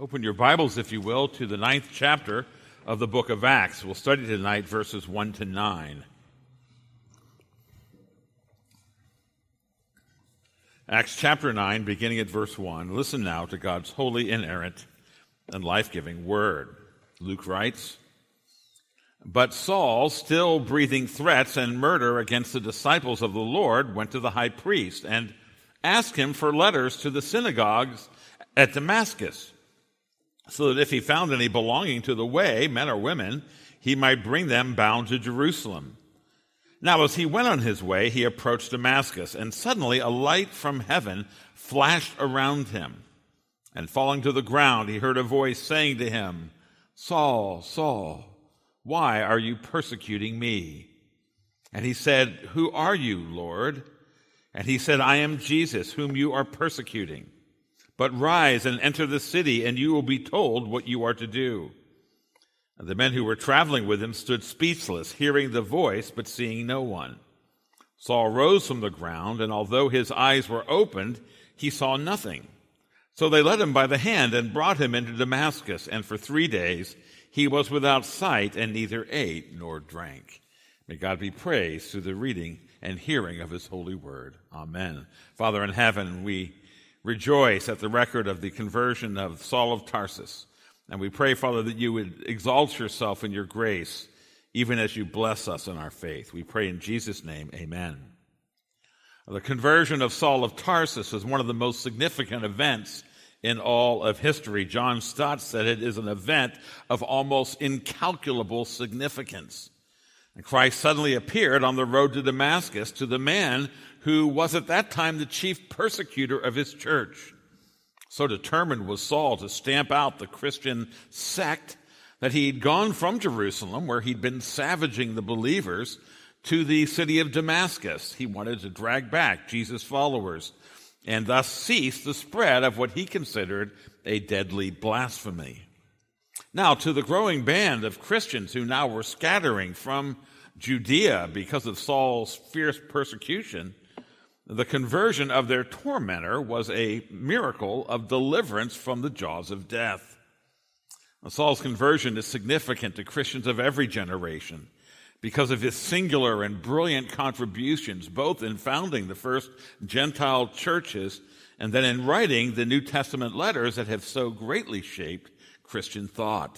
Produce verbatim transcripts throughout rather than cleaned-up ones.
Open your Bibles, if you will, to the ninth chapter of the book of Acts. We'll study tonight verses one to nine. Acts chapter nine, beginning at verse one. Listen now to God's holy, inerrant, and life-giving word. Luke writes, "But Saul, still breathing threats and murder against the disciples of the Lord, went to the high priest and asked him for letters to the synagogues at Damascus, so that if he found any belonging to the way, men or women, he might bring them bound to Jerusalem. Now as he went on his way, he approached Damascus, and suddenly a light from heaven flashed around him. And falling to the ground, he heard a voice saying to him, 'Saul, Saul, why are you persecuting me?' And he said, 'Who are you, Lord?' And he said, 'I am Jesus, whom you are persecuting. But rise and enter the city, and you will be told what you are to do.' And the men who were traveling with him stood speechless, hearing the voice, but seeing no one. Saul rose from the ground, and although his eyes were opened, he saw nothing. So they led him by the hand and brought him into Damascus, and for three days he was without sight and neither ate nor drank." May God be praised through the reading and hearing of his holy word. Amen. Father in heaven, we rejoice at the record of the conversion of Saul of Tarsus. And we pray, Father, that you would exalt yourself in your grace, even as you bless us in our faith. We pray in Jesus' name, amen. The conversion of Saul of Tarsus is one of the most significant events in all of history. John Stott said it is an event of almost incalculable significance. And Christ suddenly appeared on the road to Damascus to the man who was at that time the chief persecutor of his church. So determined was Saul to stamp out the Christian sect that he'd gone from Jerusalem, where he'd been savaging the believers, to the city of Damascus. He wanted to drag back Jesus' followers and thus cease the spread of what he considered a deadly blasphemy. Now, to the growing band of Christians who now were scattering from Judea because of Saul's fierce persecution, the conversion of their tormentor was a miracle of deliverance from the jaws of death. Now, Saul's conversion is significant to Christians of every generation because of his singular and brilliant contributions, both in founding the first Gentile churches and then in writing the New Testament letters that have so greatly shaped Christian thought.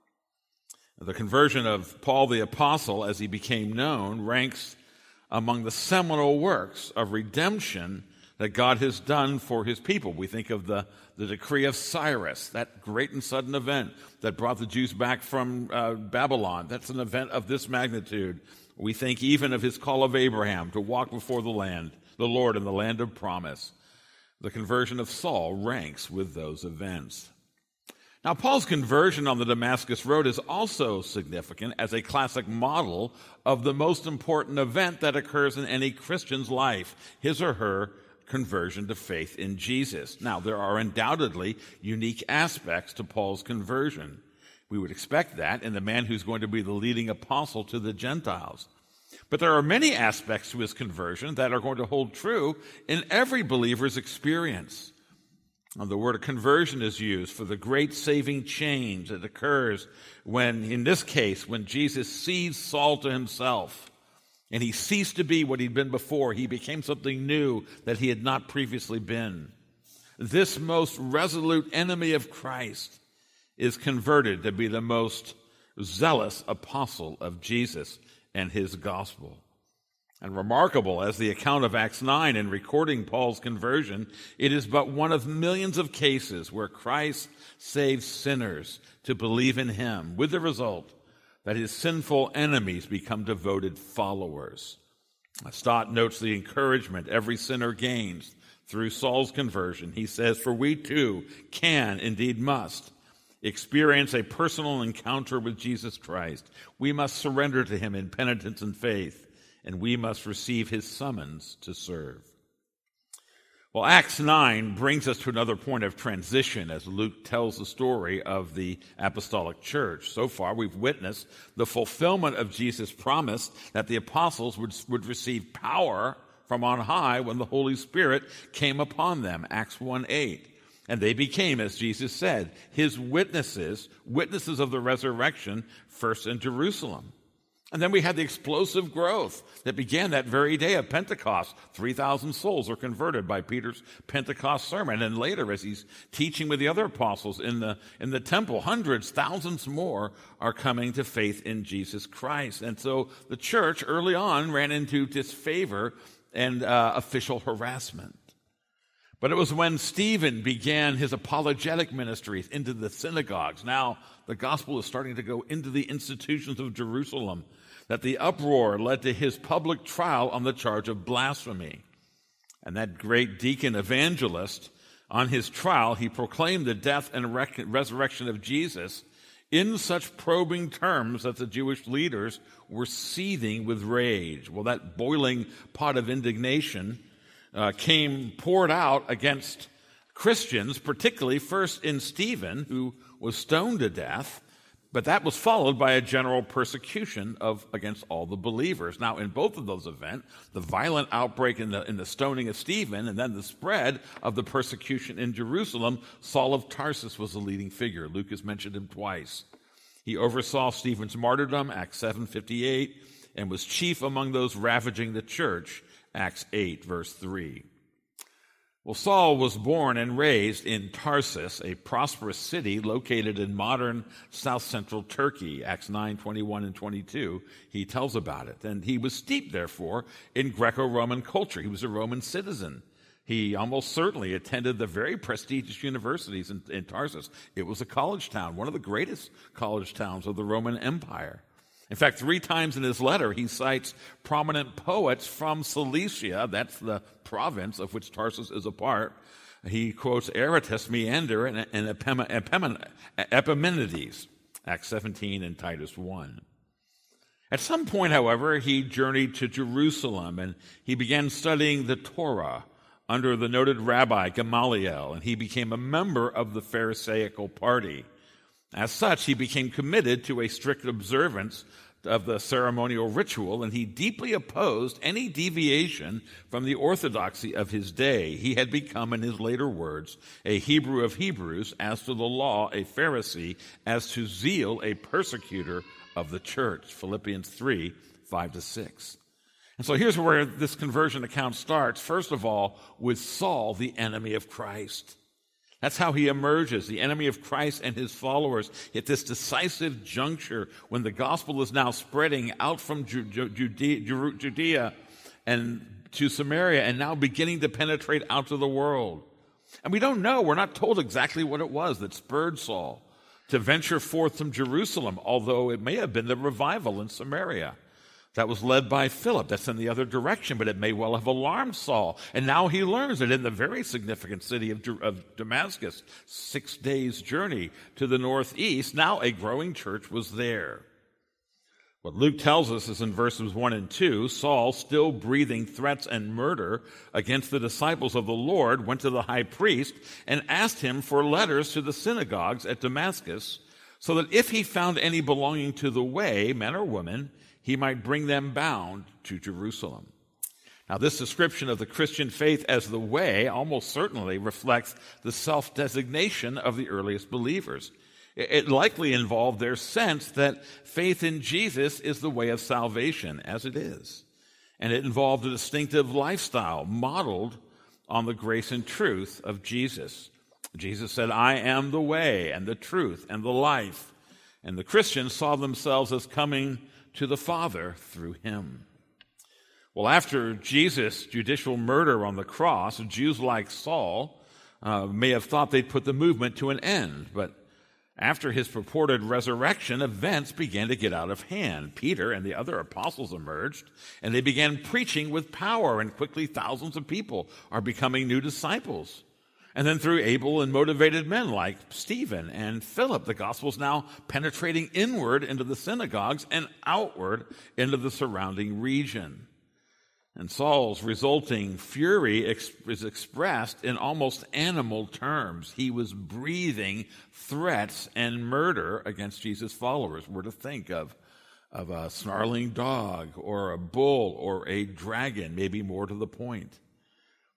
The conversion of Paul the Apostle, as he became known, ranks among the seminal works of redemption that God has done for his people. We think of the, the decree of Cyrus, that great and sudden event that brought the Jews back from uh, Babylon. That's an event of this magnitude. We think even of his call of Abraham to walk before the land, the Lord in the land of promise. The conversion of Saul ranks with those events. Now, Paul's conversion on the Damascus Road is also significant as a classic model of the most important event that occurs in any Christian's life, his or her conversion to faith in Jesus. Now, there are undoubtedly unique aspects to Paul's conversion. We would expect that in the man who's going to be the leading apostle to the Gentiles. But there are many aspects to his conversion that are going to hold true in every believer's experience. The word conversion is used for the great saving change that occurs when, in this case, when Jesus seized Saul to himself and he ceased to be what he'd been before. He became something new that he had not previously been. This most resolute enemy of Christ is converted to be the most zealous apostle of Jesus and his gospel. And remarkable as the account of Acts nine in recording Paul's conversion, it is but one of millions of cases where Christ saves sinners to believe in him, with the result that his sinful enemies become devoted followers. Stott notes the encouragement every sinner gains through Saul's conversion. He says, "For we too can, indeed must, experience a personal encounter with Jesus Christ. We must surrender to him in penitence and faith, and we must receive his summons to serve." Well, Acts nine brings us to another point of transition as Luke tells the story of the apostolic church. So far, we've witnessed the fulfillment of Jesus' promise that the apostles would, would receive power from on high when the Holy Spirit came upon them, Acts one eight. And they became, as Jesus said, his witnesses, witnesses of the resurrection, first in Jerusalem. And then we had the explosive growth that began that very day of Pentecost. three thousand souls are converted by Peter's Pentecost sermon. And later, as he's teaching with the other apostles in the, in the temple, hundreds, thousands more are coming to faith in Jesus Christ. And so the church early on ran into disfavor and uh, official harassment. But it was when Stephen began his apologetic ministries into the synagogues. Now the gospel is starting to go into the institutions of Jerusalem, that the uproar led to his public trial on the charge of blasphemy. And that great deacon evangelist, on his trial, he proclaimed the death and rec- resurrection of Jesus in such probing terms that the Jewish leaders were seething with rage. Well, that boiling pot of indignation uh, came poured out against Christians, particularly first in Stephen, who was stoned to death, but that was followed by a general persecution of against all the believers. Now, in both of those events, the violent outbreak in the, in the stoning of Stephen and then the spread of the persecution in Jerusalem, Saul of Tarsus was the leading figure. Luke has mentioned him twice. He oversaw Stephen's martyrdom, Acts seven fifty-eight, and was chief among those ravaging the church, Acts eight, verse three. Well, Saul was born and raised in Tarsus, a prosperous city located in modern south-central Turkey. Acts nine, twenty-one and twenty-two, he tells about it. And he was steeped, therefore, in Greco-Roman culture. He was a Roman citizen. He almost certainly attended the very prestigious universities in, in Tarsus. It was a college town, one of the greatest college towns of the Roman Empire. In fact, three times in his letter, he cites prominent poets from Cilicia, that's the province of which Tarsus is a part. He quotes Aratus, Meander, and, and Epim- Epim- Epimenides, Acts seventeen and Titus one. At some point, however, he journeyed to Jerusalem, and he began studying the Torah under the noted rabbi Gamaliel, and he became a member of the Pharisaical party. As such, he became committed to a strict observance of the ceremonial ritual, and he deeply opposed any deviation from the orthodoxy of his day. He had become, in his later words, a Hebrew of Hebrews, as to the law, a Pharisee, as to zeal, a persecutor of the church. Philippians three, five to six. And so here's where this conversion account starts. First of all, with Saul, the enemy of Christ. That's how he emerges, the enemy of Christ and his followers, at this decisive juncture when the gospel is now spreading out from Judea, Judea and to Samaria and now beginning to penetrate out to the world. And we don't know, we're not told exactly what it was that spurred Saul to venture forth from Jerusalem, although it may have been the revival in Samaria that was led by Philip. That's in the other direction, but it may well have alarmed Saul. And now he learns that in the very significant city of, of Damascus, six days' journey to the northeast, now a growing church was there. What Luke tells us is in verses one and two, Saul, still breathing threats and murder against the disciples of the Lord, went to the high priest and asked him for letters to the synagogues at Damascus, so that if he found any belonging to the way, men or women, he might bring them bound to Jerusalem. Now, this description of the Christian faith as the way almost certainly reflects the self-designation of the earliest believers. It likely involved their sense that faith in Jesus is the way of salvation, as it is. And it involved a distinctive lifestyle modeled on the grace and truth of Jesus. Jesus said, "I am the way and the truth and the life." And the Christians saw themselves as coming to the Father through him. Well, after Jesus' judicial murder on the cross, Jews like Saul uh, may have thought they'd put the movement to an end, but after his purported resurrection, events began to get out of hand. Peter and the other apostles emerged, and they began preaching with power, and quickly thousands of people are becoming new disciples. And then through able and motivated men like Stephen and Philip, the gospel is now penetrating inward into the synagogues and outward into the surrounding region. And Saul's resulting fury ex- is expressed in almost animal terms. He was breathing threats and murder against Jesus' followers. We're to think of, of a snarling dog or a bull or a dragon, maybe more to the point.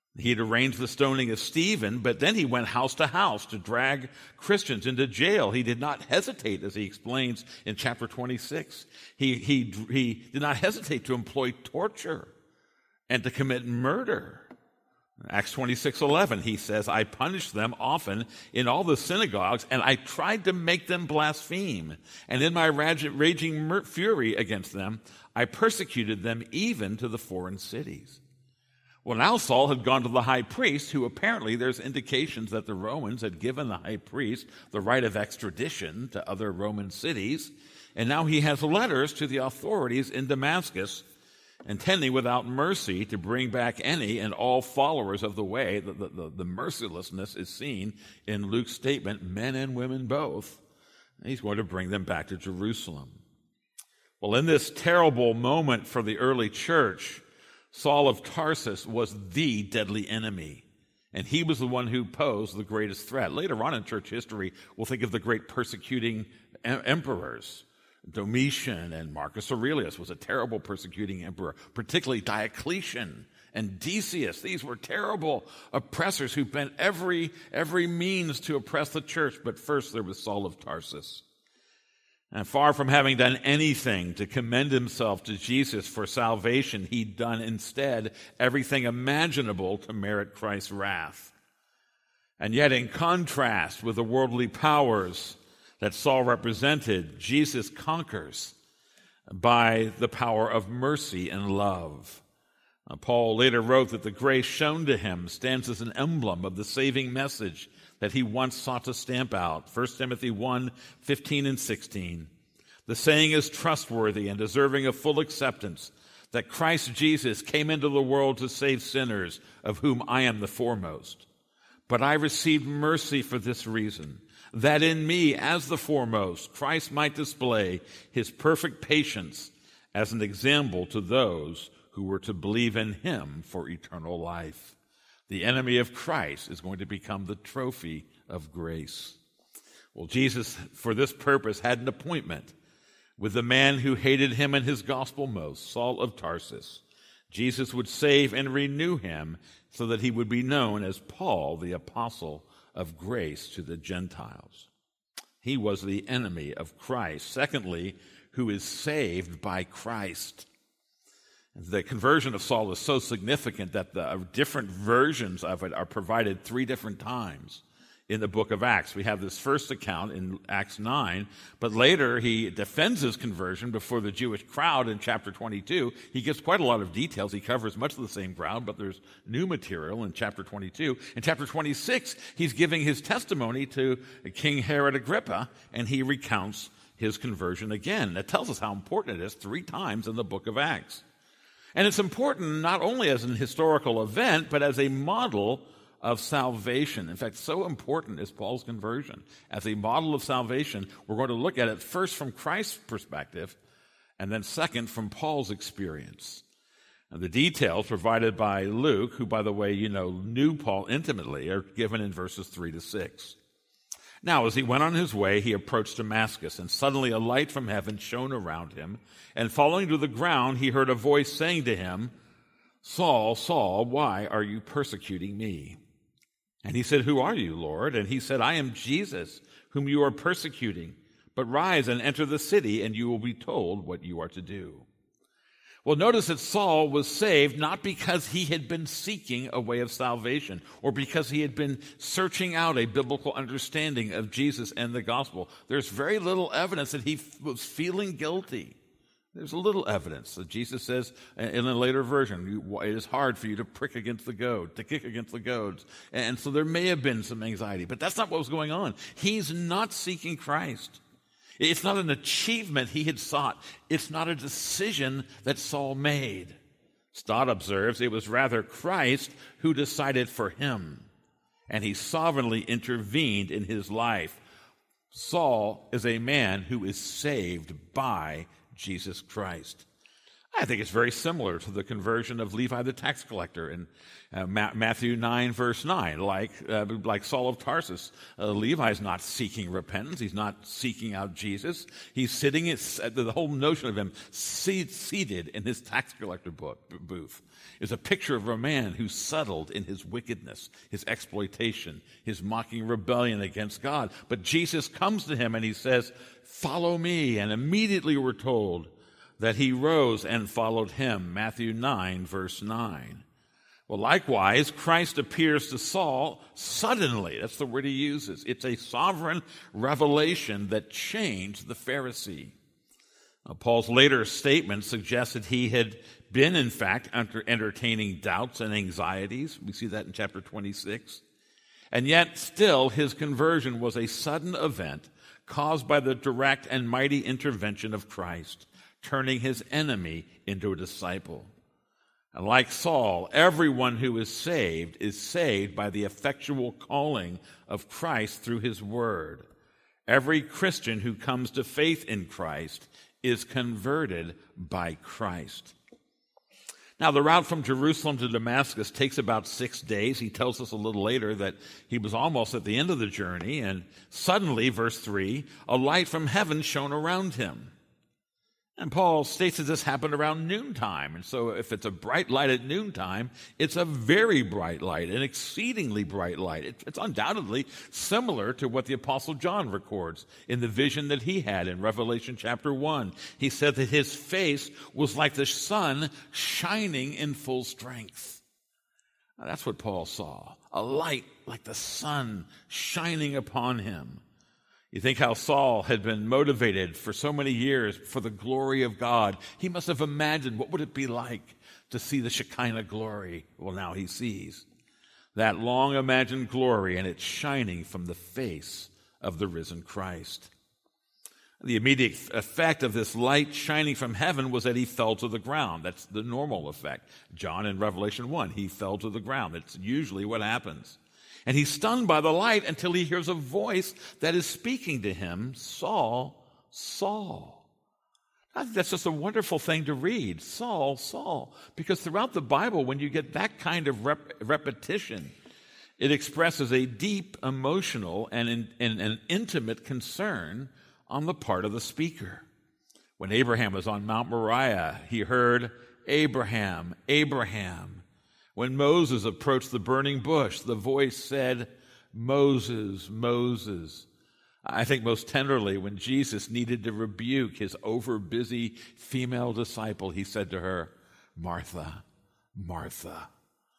He had arranged the stoning of Stephen, but then he went house to house to drag Christians into jail. He did not hesitate, as he explains in chapter twenty-six. He, he, he did not hesitate to employ torture and to commit murder. Acts twenty-six eleven, he says, I punished them often in all the synagogues, and I tried to make them blaspheme. And in my raging fury against them, I persecuted them even to the foreign cities. Well, now Saul had gone to the high priest, who apparently there's indications that the Romans had given the high priest the right of extradition to other Roman cities. And now he has letters to the authorities in Damascus, intending without mercy to bring back any and all followers of the way. The, the, the mercilessness is seen in Luke's statement, men and women both. And he's going to bring them back to Jerusalem. Well, in this terrible moment for the early church, Saul of Tarsus was the deadly enemy, and he was the one who posed the greatest threat. Later on in church history, we'll think of the great persecuting em- emperors. Domitian and Marcus Aurelius was a terrible persecuting emperor, particularly Diocletian and Decius. These were terrible oppressors who bent every, every means to oppress the church. But first there was Saul of Tarsus. And far from having done anything to commend himself to Jesus for salvation, he'd done instead everything imaginable to merit Christ's wrath. And yet, in contrast with the worldly powers that Saul represented, Jesus conquers by the power of mercy and love. Now, Paul later wrote that the grace shown to him stands as an emblem of the saving message that he once sought to stamp out. First Timothy one, fifteen and sixteen. The saying is trustworthy and deserving of full acceptance, that Christ Jesus came into the world to save sinners, of whom I am the foremost. But I received mercy for this reason, that in me, as the foremost, Christ might display his perfect patience as an example to those who were to believe in him for eternal life. The enemy of Christ is going to become the trophy of grace. Well, Jesus, for this purpose, had an appointment with the man who hated him and his gospel most, Saul of Tarsus. Jesus would save and renew him so that he would be known as Paul, the apostle of grace to the Gentiles. He was the enemy of Christ. Secondly, who is saved by Christ. The conversion of Saul is so significant that the different versions of it are provided three different times in the book of Acts. We have this first account in Acts nine, but later he defends his conversion before the Jewish crowd in chapter twenty-two. He gives quite a lot of details. He covers much of the same ground, but there's new material in chapter twenty-two. In chapter twenty-six, he's giving his testimony to King Herod Agrippa, and he recounts his conversion again. That tells us how important it is three times in the book of Acts. And it's important not only as an historical event, but as a model of salvation. In fact, so important is Paul's conversion. As a model of salvation, we're going to look at it first from Christ's perspective, and then second from Paul's experience. And the details provided by Luke, who, by the way, you know, knew Paul intimately, are given in verses three to six. Now, as he went on his way, he approached Damascus, and suddenly a light from heaven shone around him, and falling to the ground, he heard a voice saying to him, Saul, Saul, why are you persecuting me? And he said, Who are you, Lord? And he said, I am Jesus, whom you are persecuting. But rise and enter the city, and you will be told what you are to do. Well, notice that Saul was saved not because he had been seeking a way of salvation or because he had been searching out a biblical understanding of Jesus and the gospel. There's very little evidence that he was feeling guilty. There's a little evidence that Jesus says in a later version, it is hard for you to prick against the goad, to kick against the goads. And so there may have been some anxiety, but that's not what was going on. He's not seeking Christ. It's not an achievement he had sought. It's not a decision that Saul made. Stott observes it was rather Christ who decided for him, and he sovereignly intervened in his life. Saul is a man who is saved by Jesus Christ. I think it's very similar to the conversion of Levi the tax collector in uh, Ma- Matthew nine, verse nine. Like, uh, like Saul of Tarsus, uh, Levi's not seeking repentance. He's not seeking out Jesus. He's sitting, at, the whole notion of him seat, seated in his tax collector book, booth is a picture of a man who's settled in his wickedness, his exploitation, his mocking rebellion against God. But Jesus comes to him and he says, "Follow me." And immediately we're told that he rose and followed him. Matthew nine, verse nine. Well, likewise, Christ appears to Saul suddenly. That's the word he uses. It's a sovereign revelation that changed the Pharisee. Now, Paul's later statement suggests that he had been, in fact, entertaining doubts and anxieties. We see that in chapter twenty-six. And yet, still, his conversion was a sudden event caused by the direct and mighty intervention of Christ, turning his enemy into a disciple. And like Saul, everyone who is saved is saved by the effectual calling of Christ through his word. Every Christian who comes to faith in Christ is converted by Christ. Now, the route from Jerusalem to Damascus takes about six days. He tells us a little later that he was almost at the end of the journey, and suddenly, verse three, a light from heaven shone around him. And Paul states that this happened around noontime. And so if it's a bright light at noontime, it's a very bright light, an exceedingly bright light. It, it's undoubtedly similar to what the Apostle John records in the vision that he had in Revelation chapter one. He said that his face was like the sun shining in full strength. Now, that's what Paul saw, a light like the sun shining upon him. You think how Saul had been motivated for so many years for the glory of God. He must have imagined what would it be like to see the Shekinah glory. Well, now he sees that long imagined glory, and it's shining from the face of the risen Christ. The immediate effect of this light shining from heaven was that he fell to the ground. That's the normal effect. John in Revelation one, he fell to the ground. That's usually what happens. And he's stunned by the light until he hears a voice that is speaking to him, "Saul, Saul." I think that's just a wonderful thing to read, Saul, Saul. Because throughout the Bible, when you get that kind of rep- repetition, it expresses a deep emotional and, in, and an intimate concern on the part of the speaker. When Abraham was on Mount Moriah, he heard, "Abraham, Abraham." When Moses approached the burning bush, the voice said, "Moses, Moses." I think most tenderly, when Jesus needed to rebuke his overbusy female disciple, he said to her, "Martha, Martha."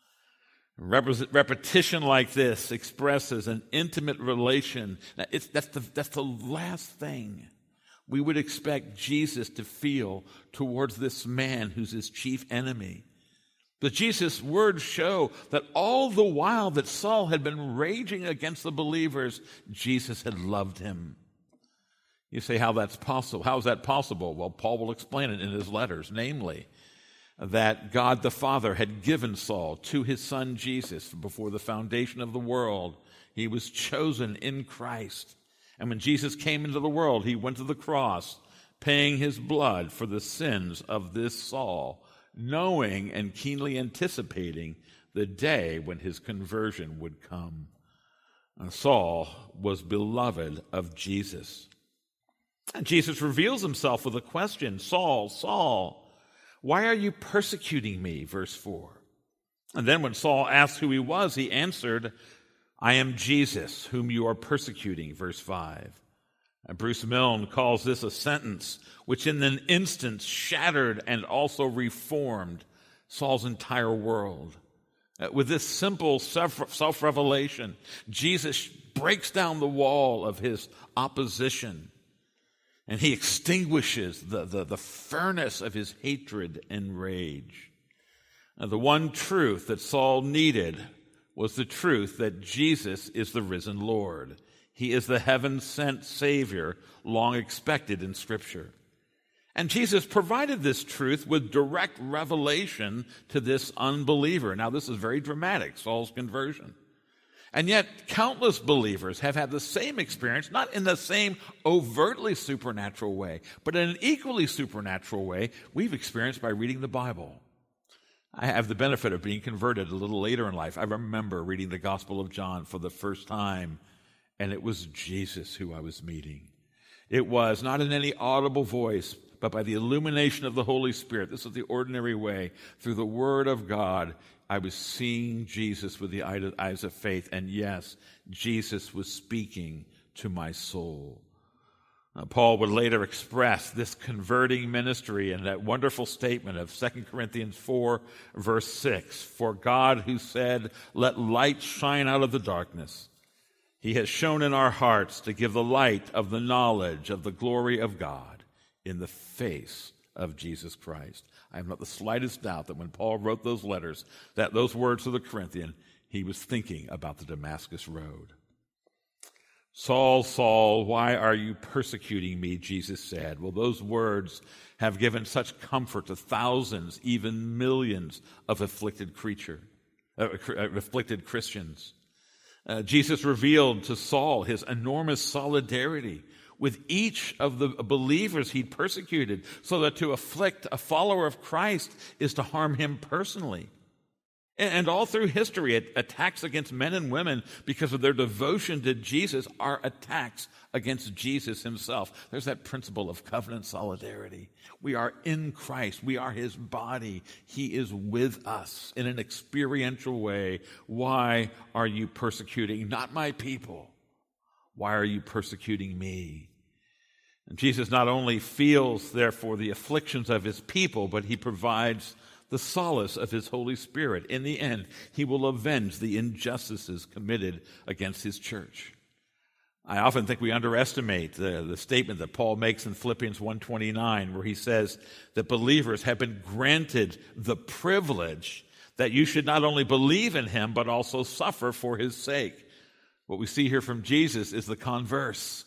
Rep- repetition like this expresses an intimate relation. It's, that's, the, that's the last thing we would expect Jesus to feel towards this man who's his chief enemy. But Jesus' words show that all the while that Saul had been raging against the believers, Jesus had loved him. You say, how that's possible? How is that possible? Well, Paul will explain it in his letters, namely, that God the Father had given Saul to his son Jesus before the foundation of the world. He was chosen in Christ. And when Jesus came into the world, he went to the cross, paying his blood for the sins of this Saul, knowing and keenly anticipating the day when his conversion would come. Uh, Saul was beloved of Jesus. And Jesus reveals himself with a question, "Saul, Saul, why are you persecuting me?" Verse four. And then when Saul asked who he was, he answered, "I am Jesus, whom you are persecuting." Verse five. And Bruce Milne calls this a sentence which in an instant shattered and also reformed Saul's entire world. Uh, with this simple self- self-revelation, Jesus breaks down the wall of his opposition, and he extinguishes the, the, the furnace of his hatred and rage. Now, the one truth that Saul needed was the truth that Jesus is the risen Lord. He is the heaven-sent Savior, long expected in Scripture. And Jesus provided this truth with direct revelation to this unbeliever. Now, this is very dramatic, Saul's conversion. And yet, countless believers have had the same experience, not in the same overtly supernatural way, but in an equally supernatural way we've experienced by reading the Bible. I have the benefit of being converted a little later in life. I remember reading the Gospel of John for the first time, and it was Jesus who I was meeting. It was not in any audible voice, but by the illumination of the Holy Spirit. This is the ordinary way. Through the Word of God, I was seeing Jesus with the eyes of faith. And yes, Jesus was speaking to my soul. Uh, Paul would later express this converting ministry in that wonderful statement of Second Corinthians four, verse six. For God, who said, "Let light shine out of the darkness," He has shone in our hearts to give the light of the knowledge of the glory of God in the face of Jesus Christ. I have not the slightest doubt that when Paul wrote those letters, that those words to the Corinthian, he was thinking about the Damascus Road. Saul, Saul, why are you persecuting me? Jesus said. Well, those words have given such comfort to thousands, even millions of afflicted creature, uh, afflicted Christians. Uh, Jesus revealed to Saul his enormous solidarity with each of the believers he'd persecuted, so that to afflict a follower of Christ is to harm him personally. And all through history, attacks against men and women because of their devotion to Jesus are attacks against Jesus himself. There's that principle of covenant solidarity. We are in Christ. We are his body. He is with us in an experiential way. Why are you persecuting not my people? Why are you persecuting me? And Jesus not only feels, therefore, the afflictions of his people, but he provides the solace of his Holy Spirit. In the end, he will avenge the injustices committed against his church. I often think we underestimate the, the statement that Paul makes in Philippians one twenty-nine, where he says that believers have been granted the privilege that you should not only believe in him, but also suffer for his sake. What we see here from Jesus is the converse.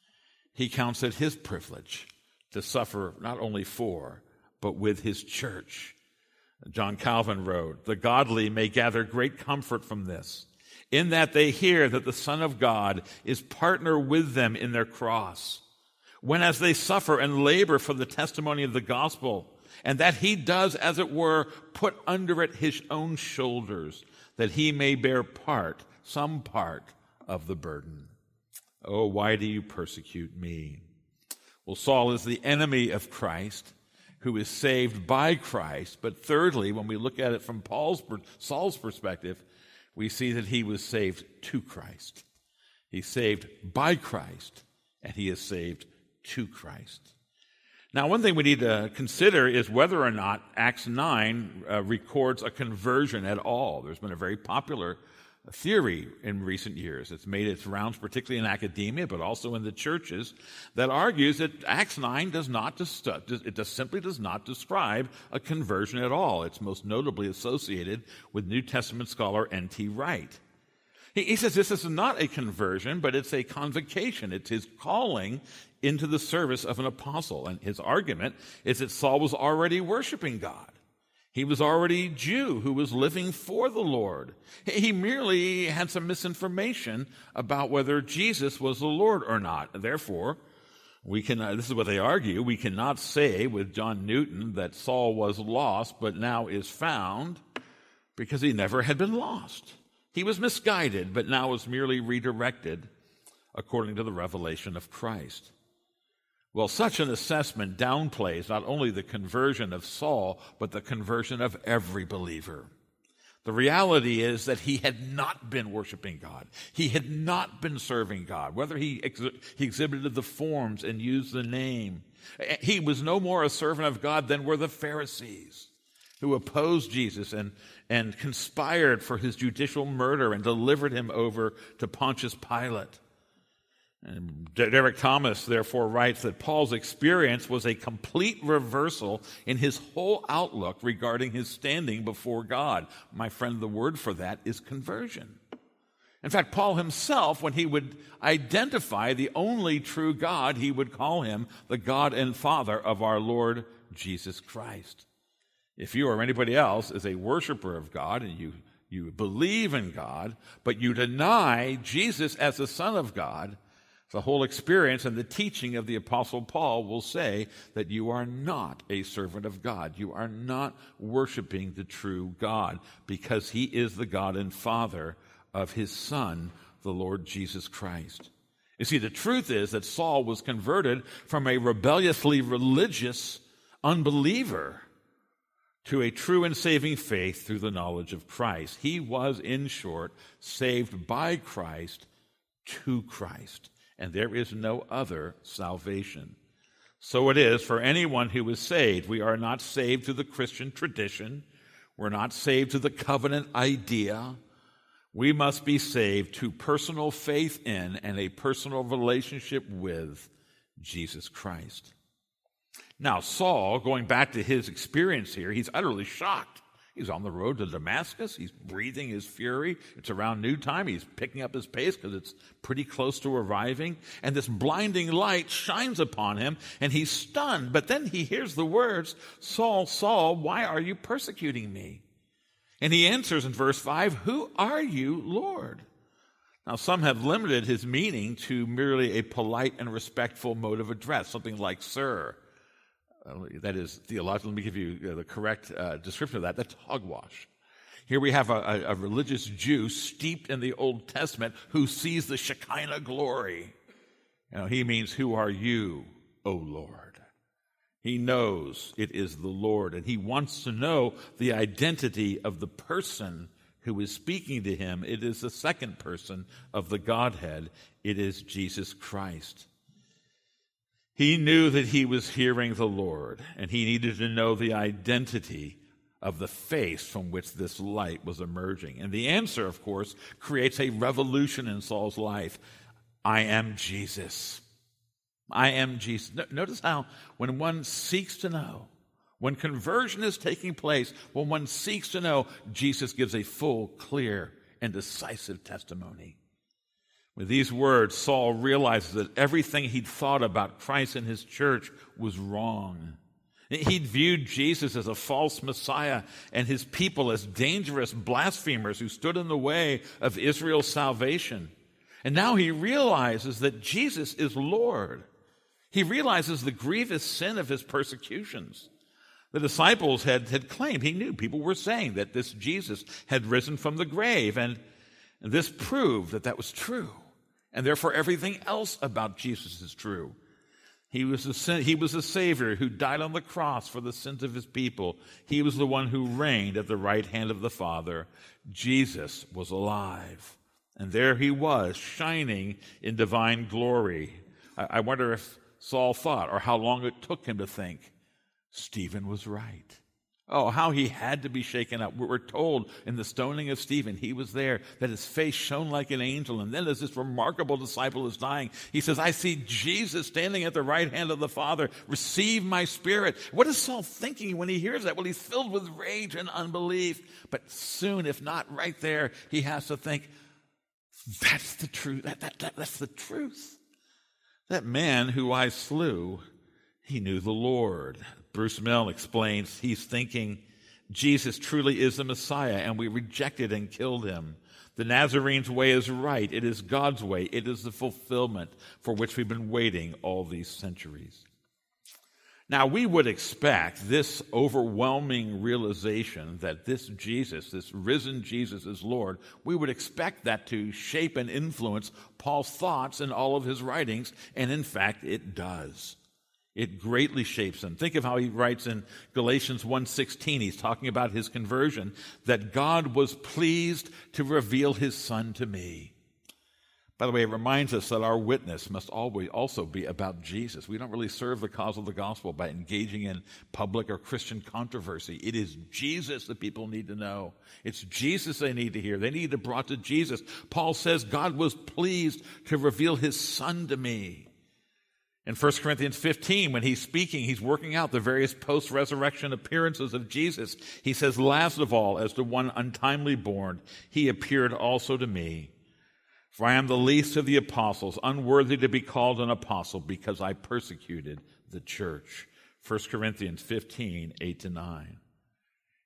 He counts it his privilege to suffer not only for, but with his church. John Calvin wrote, "The godly may gather great comfort from this, in that they hear that the Son of God is partner with them in their cross, when as they suffer and labor for the testimony of the gospel, and that he does, as it were, put under it his own shoulders, that he may bear part, some part of the burden. Oh, why do you persecute me?" Well, Saul is the enemy of Christ, who is saved by Christ. But thirdly, when we look at it from Paul's, Saul's perspective, we see that he was saved to Christ. He's saved by Christ, and he is saved to Christ. Now, one thing we need to consider is whether or not Acts nine uh, records a conversion at all. There's been a very popular theory in recent years. It's made its rounds, particularly in academia, but also in the churches, that argues that Acts nine does not, just, it just simply does not describe a conversion at all. It's most notably associated with New Testament scholar N T Wright. He, he says this is not a conversion, but it's a convocation. It's his calling into the service of an apostle. And his argument is that Saul was already worshiping God. He was already a Jew who was living for the Lord. He merely had some misinformation about whether Jesus was the Lord or not. Therefore, we can, uh, this is what they argue, we cannot say with John Newton that Saul was lost but now is found, because he never had been lost. He was misguided but now is merely redirected according to the revelation of Christ. Well, such an assessment downplays not only the conversion of Saul, but the conversion of every believer. The reality is that he had not been worshiping God. He had not been serving God, whether he, ex- he exhibited the forms and used the name. He was no more a servant of God than were the Pharisees, who opposed Jesus and, and conspired for his judicial murder and delivered him over to Pontius Pilate. And Derek Thomas, therefore, writes that Paul's experience was a complete reversal in his whole outlook regarding his standing before God. My friend, the word for that is conversion. In fact, Paul himself, when he would identify the only true God, he would call him the God and Father of our Lord Jesus Christ. If you or anybody else is a worshiper of God and you You believe in God, but you deny Jesus as the Son of God. The whole experience and the teaching of the Apostle Paul will say that you are not a servant of God. You are not worshiping the true God, because he is the God and Father of his Son, the Lord Jesus Christ. You see, the truth is that Saul was converted from a rebelliously religious unbeliever to a true and saving faith through the knowledge of Christ. He was, in short, saved by Christ to Christ, and there is no other salvation. So it is for anyone who is saved. We are not saved to the Christian tradition. We're not saved to the covenant idea. We must be saved to personal faith in and a personal relationship with Jesus Christ. Now, Saul, going back to his experience here, he's utterly shocked. He's on the road to Damascus. He's breathing his fury. It's around noontime. He's picking up his pace because it's pretty close to arriving. And this blinding light shines upon him, and he's stunned. But then he hears the words, "Saul, Saul, why are you persecuting me?" And he answers in verse five, "Who are you, Lord?" Now, some have limited his meaning to merely a polite and respectful mode of address, something like "sir." Uh, that is theological. Let me give you uh, the correct uh, description of that. That's hogwash. Here we have a, a, a religious Jew steeped in the Old Testament who sees the Shekinah glory. You know, he means, "Who are you, O Lord?" He knows it is the Lord, and he wants to know the identity of the person who is speaking to him. It is the second person of the Godhead. It is Jesus Christ. He knew that he was hearing the Lord, and he needed to know the identity of the face from which this light was emerging. And the answer, of course, creates a revolution in Saul's life. I am Jesus. I am Jesus. Notice how when one seeks to know, when conversion is taking place, when one seeks to know, Jesus gives a full, clear, and decisive testimony. With these words, Saul realizes that everything he'd thought about Christ and his church was wrong. He'd viewed Jesus as a false Messiah and his people as dangerous blasphemers who stood in the way of Israel's salvation. And now he realizes that Jesus is Lord. He realizes the grievous sin of his persecutions. The disciples had, had claimed, he knew, people were saying that this Jesus had risen from the grave, and this proved that that was true. And therefore everything else about Jesus is true. He was a, he was a Savior who died on the cross for the sins of his people. He was the one who reigned at the right hand of the Father. Jesus was alive. And there he was, shining in divine glory. I, I wonder if Saul thought, or how long it took him to think, Stephen was right. Oh, how he had to be shaken up. We're told in the stoning of Stephen, he was there, that his face shone like an angel. And then as this remarkable disciple is dying, he says, "I see Jesus standing at the right hand of the Father. Receive my spirit." What is Saul thinking when he hears that? Well, he's filled with rage and unbelief. But soon, if not right there, he has to think, that's the truth. That, that, that, that's the truth. That man who I slew, he knew the Lord. Bruce Milne explains he's thinking, Jesus truly is the Messiah, and we rejected and killed him. The Nazarene's way is right. It is God's way. It is the fulfillment for which we've been waiting all these centuries. Now, we would expect this overwhelming realization that this Jesus, this risen Jesus is Lord, we would expect that to shape and influence Paul's thoughts in all of his writings, and in fact, it does. It greatly shapes him. Think of how he writes in Galatians one sixteen. He's talking about his conversion, that God was pleased to reveal his Son to me. By the way, it reminds us that our witness must always also be about Jesus. We don't really serve the cause of the gospel by engaging in public or Christian controversy. It is Jesus that people need to know. It's Jesus they need to hear. They need to be brought to Jesus. Paul says, God was pleased to reveal his Son to me. In First Corinthians fifteen, when he's speaking, he's working out the various post-resurrection appearances of Jesus. He says, last of all, as to one untimely born, he appeared also to me. For I am the least of the apostles, unworthy to be called an apostle, because I persecuted the church. First Corinthians fifteen, eight to nine.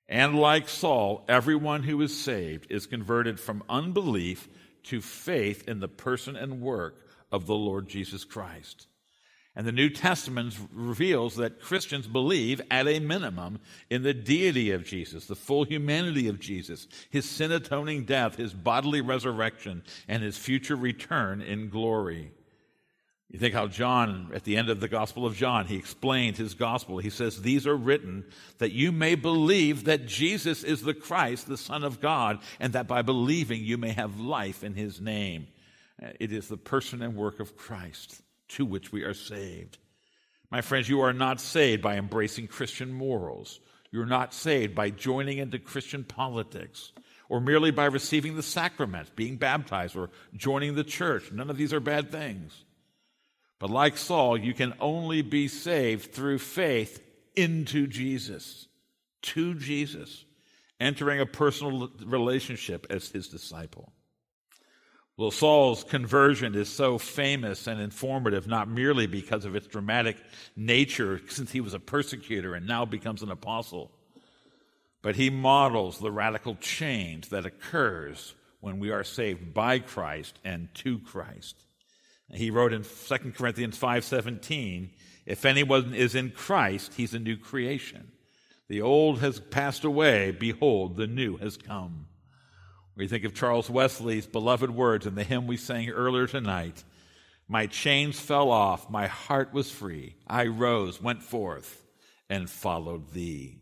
And like Saul, everyone who is saved is converted from unbelief to faith in the person and work of the Lord Jesus Christ. And the New Testament reveals that Christians believe, at a minimum, in the deity of Jesus, the full humanity of Jesus, his sin-atoning death, his bodily resurrection, and his future return in glory. You think how John, at the end of the Gospel of John, he explained his gospel. He says, "These are written that you may believe that Jesus is the Christ, the Son of God, and that by believing you may have life in his name." It is the person and work of Christ to which we are saved. My friends, you are not saved by embracing Christian morals. You're not saved by joining into Christian politics or merely by receiving the sacraments, being baptized, or joining the church. None of these are bad things. But like Saul, you can only be saved through faith into Jesus, to Jesus, entering a personal relationship as his disciple. Well, Saul's conversion is so famous and informative not merely because of its dramatic nature, since he was a persecutor and now becomes an apostle, but he models the radical change that occurs when we are saved by Christ and to Christ. He wrote in Second Corinthians five seventeen, "If anyone is in Christ, he's a new creation. The old has passed away. Behold, the new has come." We think of Charles Wesley's beloved words in the hymn we sang earlier tonight. "My chains fell off, my heart was free. I rose, went forth, and followed thee."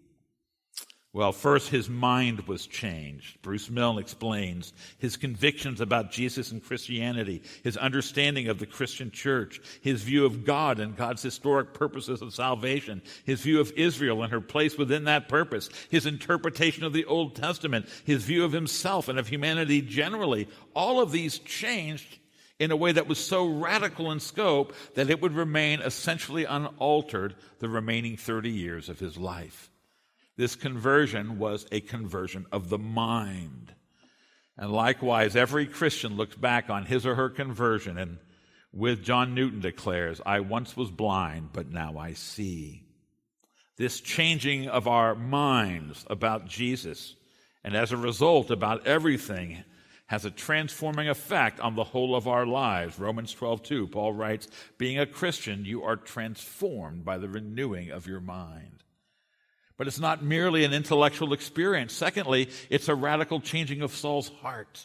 Well, first his mind was changed. Bruce Milne explains his convictions about Jesus and Christianity, his understanding of the Christian church, his view of God and God's historic purposes of salvation, his view of Israel and her place within that purpose, his interpretation of the Old Testament, his view of himself and of humanity generally. All of these changed in a way that was so radical in scope that it would remain essentially unaltered the remaining thirty years of his life. This conversion was a conversion of the mind. And likewise, every Christian looks back on his or her conversion and with John Newton declares, "I once was blind, but now I see." This changing of our minds about Jesus, and as a result about everything, has a transforming effect on the whole of our lives. Romans twelve two, Paul writes, "Being a Christian, you are transformed by the renewing of your mind." But it's not merely an intellectual experience. Secondly, it's a radical changing of Saul's heart.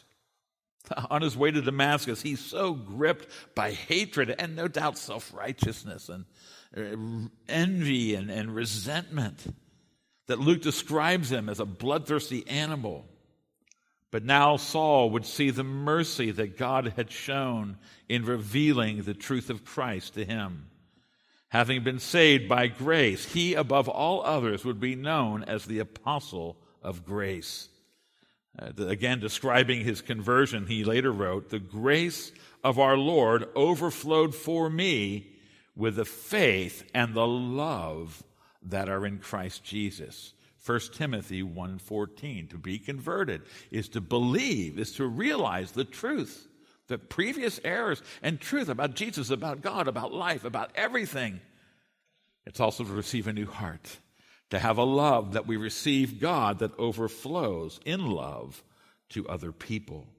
On his way to Damascus, he's so gripped by hatred and no doubt self-righteousness and envy and, and resentment that Luke describes him as a bloodthirsty animal. But now Saul would see the mercy that God had shown in revealing the truth of Christ to him. Having been saved by grace, he, above all others, would be known as the apostle of grace. Uh, again, describing his conversion, he later wrote, "The grace of our Lord overflowed for me with the faith and the love that are in Christ Jesus." First Timothy one fourteen, to be converted is to believe, is to realize the truth, the previous errors and truth about Jesus, about God, about life, about everything. It's also to receive a new heart, to have a love that we receive God that overflows in love to other people.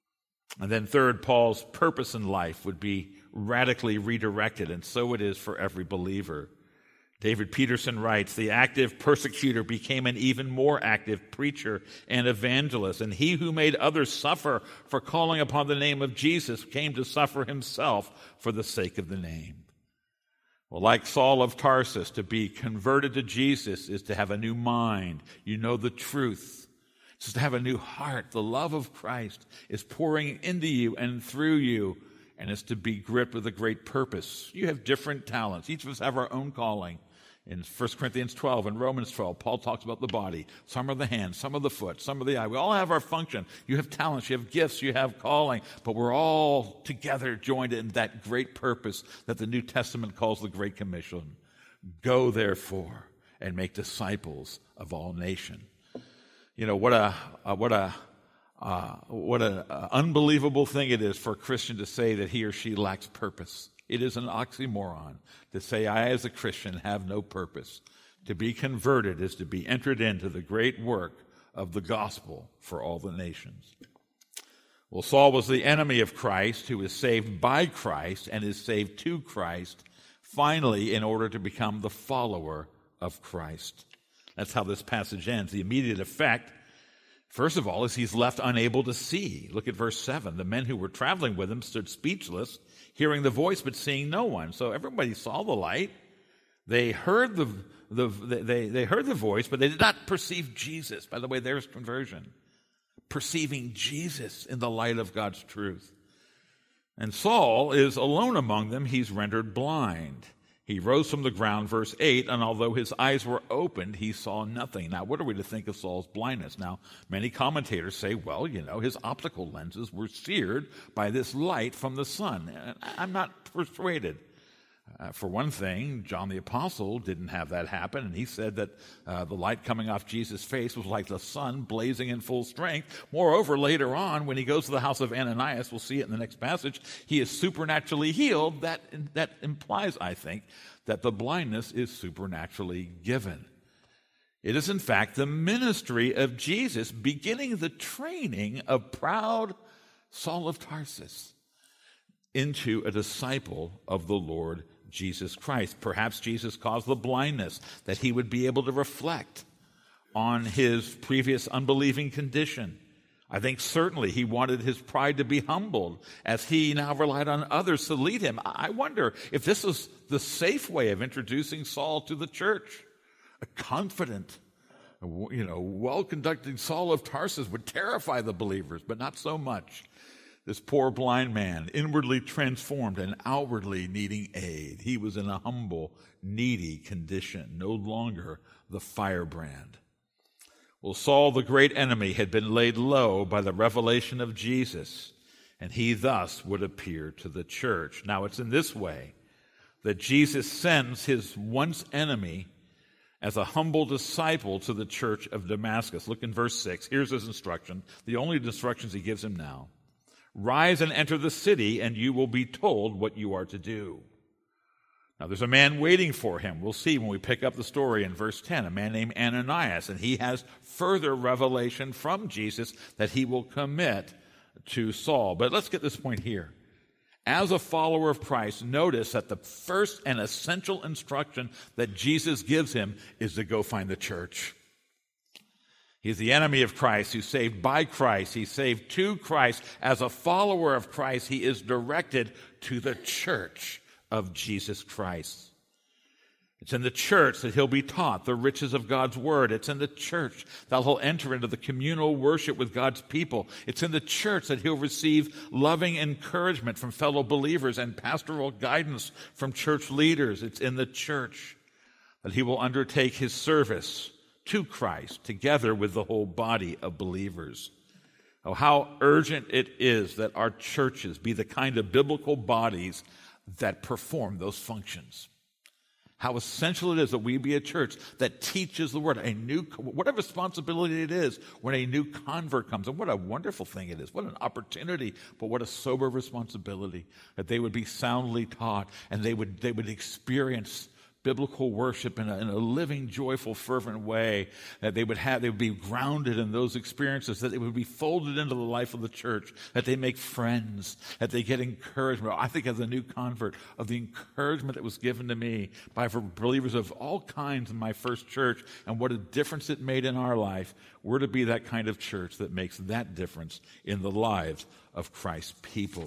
And then third, Paul's purpose in life would be radically redirected, and so it is for every believer. David Peterson writes, "The active persecutor became an even more active preacher and evangelist, and he who made others suffer for calling upon the name of Jesus came to suffer himself for the sake of the name." Well, like Saul of Tarsus, to be converted to Jesus is to have a new mind. You know the truth. It's to have a new heart. The love of Christ is pouring into you and through you, and it's to be gripped with a great purpose. You have different talents. Each of us have our own calling. In First Corinthians twelve and Romans twelve, Paul talks about the body. Some are the hand, some are the foot, some are the eye. We all have our function. You have talents, you have gifts, you have calling, but we're all together joined in that great purpose that the New Testament calls the Great Commission. Go, therefore, and make disciples of all nations. You know, what a, uh, what a, uh, what an uh, unbelievable thing it is for a Christian to say that he or she lacks purpose. It is an oxymoron to say, I as a Christian have no purpose. To be converted is to be entered into the great work of the gospel for all the nations. Well, Saul was the enemy of Christ who is saved by Christ and is saved to Christ, finally, in order to become the follower of Christ. That's how this passage ends. The immediate effect, first of all, is he's left unable to see. Look at verse seven. The men who were traveling with him stood speechless, hearing the voice but seeing no one. So everybody saw the light. They heard the, the they, they heard the voice, but they did not perceive Jesus. By the way, there's conversion. Perceiving Jesus in the light of God's truth. And Saul is alone among them. He's rendered blind. He rose from the ground, verse eight, and although his eyes were opened, he saw nothing. Now, what are we to think of Saul's blindness? Now, many commentators say, well, you know, his optical lenses were seared by this light from the sun. And I'm not persuaded. Uh, for one thing, John the Apostle didn't have that happen, and he said that uh, the light coming off Jesus' face was like the sun blazing in full strength. Moreover, later on, when he goes to the house of Ananias, we'll see it in the next passage, he is supernaturally healed. That, that implies, I think, that the blindness is supernaturally given. It is, in fact, the ministry of Jesus beginning the training of proud Saul of Tarsus into a disciple of the Lord Jesus Christ. Perhaps Jesus caused the blindness that he would be able to reflect on his previous unbelieving condition. I think certainly he wanted his pride to be humbled as he now relied on others to lead him. I wonder if this is the safe way of introducing Saul to the church. A confident, you know, well-conducted Saul of Tarsus would terrify the believers, but not so much. This poor blind man, inwardly transformed and outwardly needing aid. He was in a humble, needy condition, no longer the firebrand. Well, Saul, the great enemy, had been laid low by the revelation of Jesus, and he thus would appear to the church. Now, it's in this way that Jesus sends his once enemy as a humble disciple to the church of Damascus. Look in verse six. Here's his instruction, the only instructions he gives him now. Rise and enter the city, and you will be told what you are to do. Now, there's a man waiting for him. We'll see when we pick up the story in verse ten, a man named Ananias, and he has further revelation from Jesus that he will commit to Saul. But let's get this point here. As a follower of Christ, notice that the first and essential instruction that Jesus gives him is to go find the church. He's the enemy of Christ, who's saved by Christ. He's saved to Christ. As a follower of Christ, he is directed to the church of Jesus Christ. It's in the church that he'll be taught the riches of God's word. It's in the church that he'll enter into the communal worship with God's people. It's in the church that he'll receive loving encouragement from fellow believers and pastoral guidance from church leaders. It's in the church that he will undertake his service to Christ, together with the whole body of believers. Oh, how urgent it is that our churches be the kind of biblical bodies that perform those functions. How essential it is that we be a church that teaches the word. A new, what a responsibility it is when a new convert comes. And what a wonderful thing it is. What an opportunity, but what a sober responsibility that they would be soundly taught and they would, they would experience biblical worship in a, in a living, joyful, fervent way, that they would have, they would be grounded in those experiences, that they would be folded into the life of the church, that they make friends, that they get encouragement. I think as a new convert, of the encouragement that was given to me by believers of all kinds in my first church, and what a difference it made in our life. We're to be that kind of church that makes that difference in the lives of Christ's people.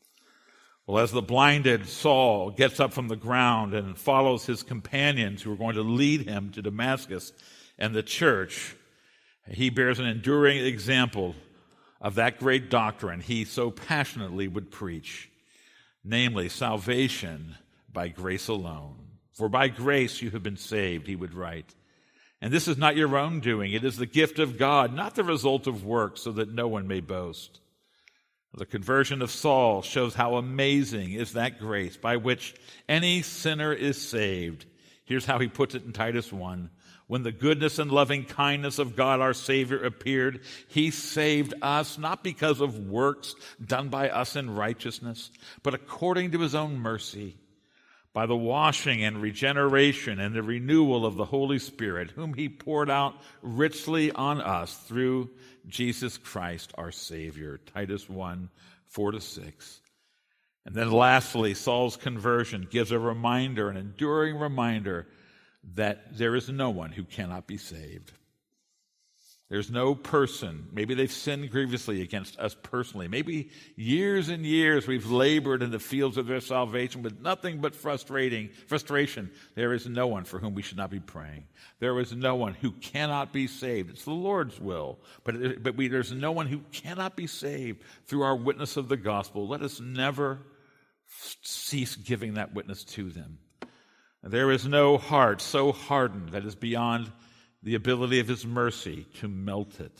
Well, as the blinded Saul gets up from the ground and follows his companions who are going to lead him to Damascus and the church, he bears an enduring example of that great doctrine he so passionately would preach, namely salvation by grace alone. For by grace you have been saved, he would write. And this is not your own doing. It is the gift of God, not the result of works, so that no one may boast. The conversion of Saul shows how amazing is that grace by which any sinner is saved. Here's how he puts it in Titus one. When the goodness and loving kindness of God our Savior appeared, he saved us not because of works done by us in righteousness, but according to his own mercy, by the washing and regeneration and the renewal of the Holy Spirit, whom he poured out richly on us through Jesus Christ our Savior. Titus one, four to six. And then lastly, Saul's conversion gives a reminder, an enduring reminder, that there is no one who cannot be saved. There's no person, maybe they've sinned grievously against us personally. Maybe years and years we've labored in the fields of their salvation with nothing but frustrating frustration. There is no one for whom we should not be praying. There is no one who cannot be saved. It's the Lord's will. But, but we, there's no one who cannot be saved through our witness of the gospel. Let us never cease giving that witness to them. There is no heart so hardened that is beyond the ability of his mercy to melt it.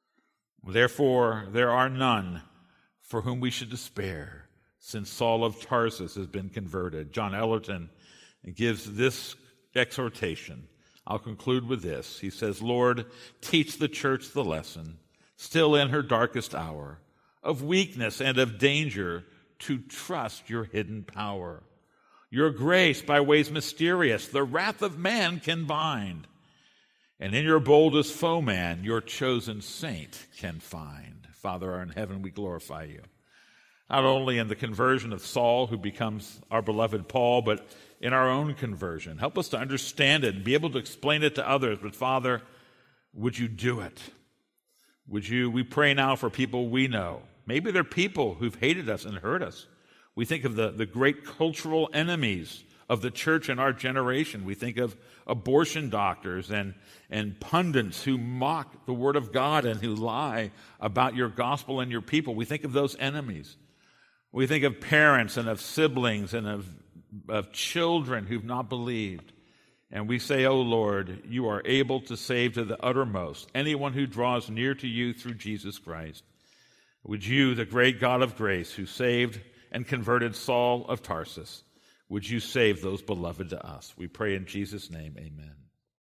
Therefore, there are none for whom we should despair, since Saul of Tarsus has been converted. John Ellerton gives this exhortation. I'll conclude with this. He says, Lord, teach the church the lesson, still in her darkest hour, of weakness and of danger, to trust your hidden power. Your grace by ways mysterious, the wrath of man can bind. And in your boldest foeman, your chosen saint can find. Father, our in heaven, we glorify you. Not only in the conversion of Saul, who becomes our beloved Paul, but in our own conversion. Help us to understand it and be able to explain it to others. But Father, would you do it? Would you, we pray now for people we know. Maybe they're people who've hated us and hurt us. We think of the, the great cultural enemies of the church in our generation. We think of abortion doctors and, and pundits who mock the Word of God and who lie about your gospel and your people. We think of those enemies. We think of parents and of siblings and of, of children who've not believed. And we say, oh Lord, you are able to save to the uttermost anyone who draws near to you through Jesus Christ. Would you, the great God of grace, who saved and converted Saul of Tarsus, would you save those beloved to us? We pray in Jesus' name, amen.